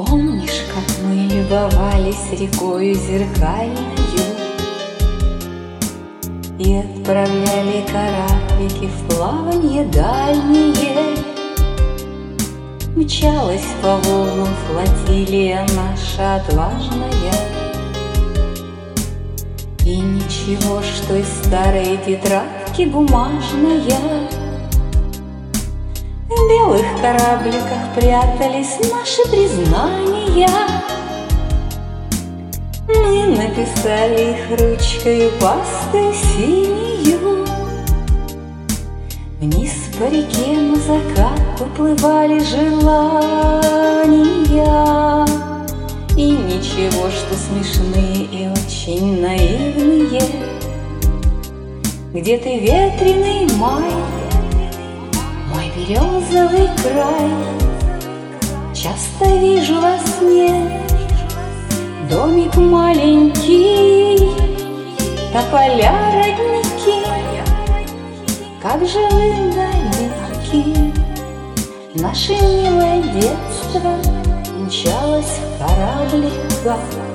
Помнишь, как мы любовались рекою зеркальною и отправляли кораблики в плаванье дальние? Мчалась по волнам флотилия наша отважная, и ничего, что из старой тетрадки бумажная. В белых корабликах прятались наши признания. Мы написали их ручкою пастой синею. Вниз по реке на закат уплывали желания. И ничего, что смешные и очень наивные. Где ты, ветреный май, мой березовый край? Часто вижу во сне домик маленький, тополя, родники, как живы далеки. Наше милое детство мчалось в корабликах.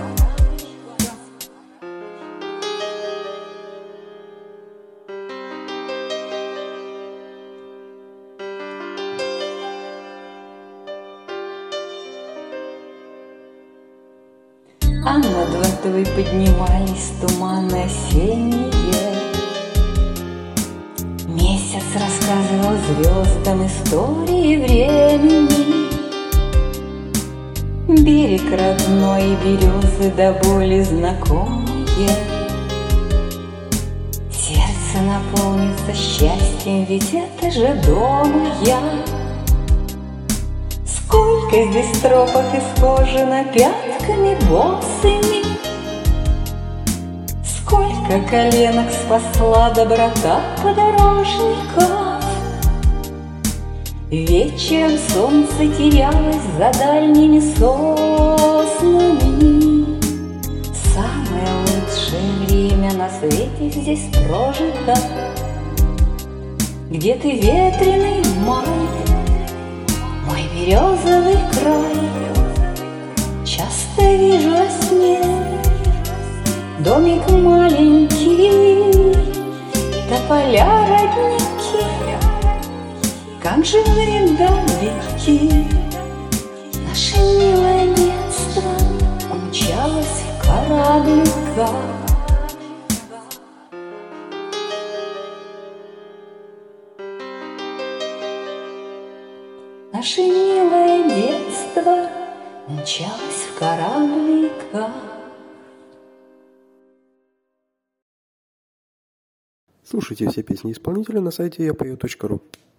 А над водой поднимались туманы осенние. Месяц рассказывал звездам истории времени. Берег родной и березы до боли знакомые. Сердце наполнится счастьем, ведь это же дома я. Сколько здесь тропок исхожено пятками босыми, сколько коленок спасла доброта подорожников. Вечером солнце терялось за дальними соснами. Самое лучшее время на свете здесь прожито. Где ты, ветреный май, мой березовый край? Часто вижу во сне домик маленький, тополя, родники, как живые далеки. Наше милое детство умчалось в корабликах. Наше милое детство мчалось в корабликах. Слушайте все песни исполнителя на сайте yapeo.ru.